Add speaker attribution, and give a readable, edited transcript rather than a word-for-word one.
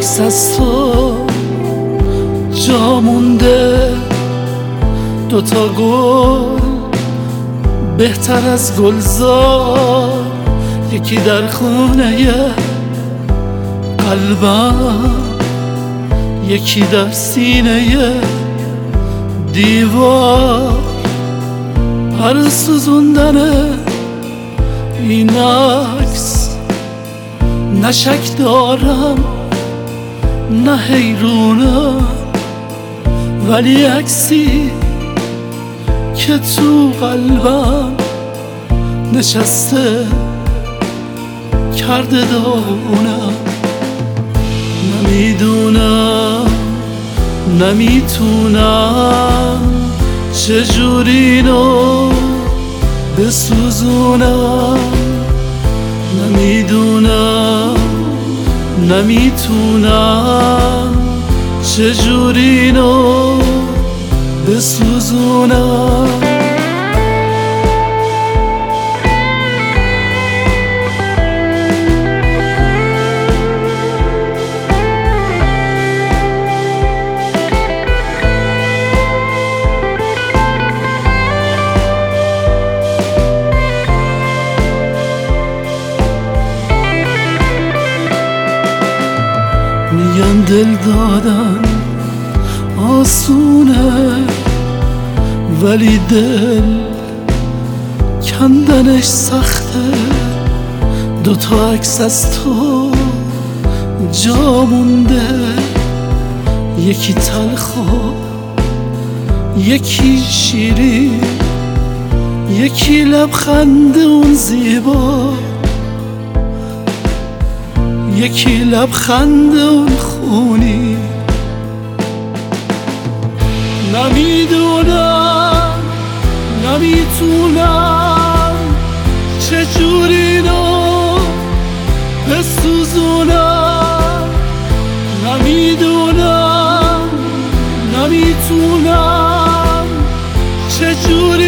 Speaker 1: عکس از تو جا مونده، دوتا گل بهتر از گلزار، یکی در خونه قلبم، یکی در سینه دیوار. برای سوزوندن این عکس نه شک دارم نه حیرونم، ولی عکسی که تو قلبم نشسته کرده داغونم. نمیدونم نمیتونم چجوری اینو بسوزونم، نمیدونم نمیتونم چجوری اینو بسوزونم. میگن دل دادن آسونه، ولی دل کندنش سخته. دوتا عکس از تو جا مونده، یکی تلخ و یکی شیرین، یکی لبخند اون زیبا، یکی لبخند اون خونی. نمیدونم نمیتونم چجوری اینو بسوزونم، نمیدونم نمیتونم چجوری